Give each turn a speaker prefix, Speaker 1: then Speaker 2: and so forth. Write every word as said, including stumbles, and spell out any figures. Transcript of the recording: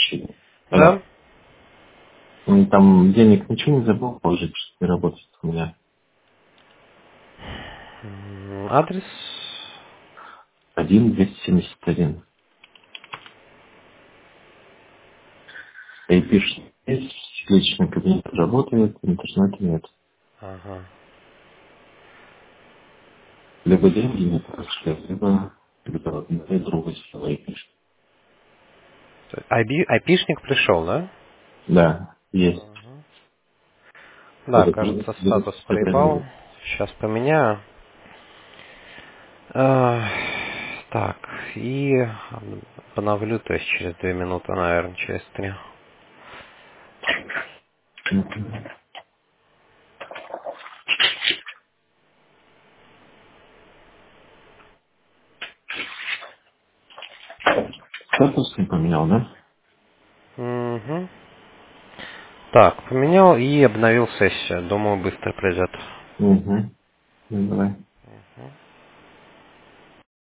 Speaker 1: Да.
Speaker 2: Алло. М, Там денег ничего не забыл положить, что не работает у меня.
Speaker 1: М, Адрес.
Speaker 2: Один двести семьдесят один. Айпишник есть, личный кабинет работает, интернета нет.
Speaker 1: Ага.
Speaker 2: Либо деньги не прошли, либо, либо одно и другое стало айпишник.
Speaker 1: То есть айби айпишник пришел, да?
Speaker 2: Да, есть.
Speaker 1: Ага. Да, кажется, статус проебал.
Speaker 2: девятнадцатое
Speaker 1: Сейчас поменяю. А, так, и обновлю, то есть через две минуты, наверное, через три.
Speaker 2: Мгм. Статус не поменял, да?
Speaker 1: Угу. Так, поменял и обновил сессию. Думаю, быстро придет.
Speaker 2: Угу. Ну, давай.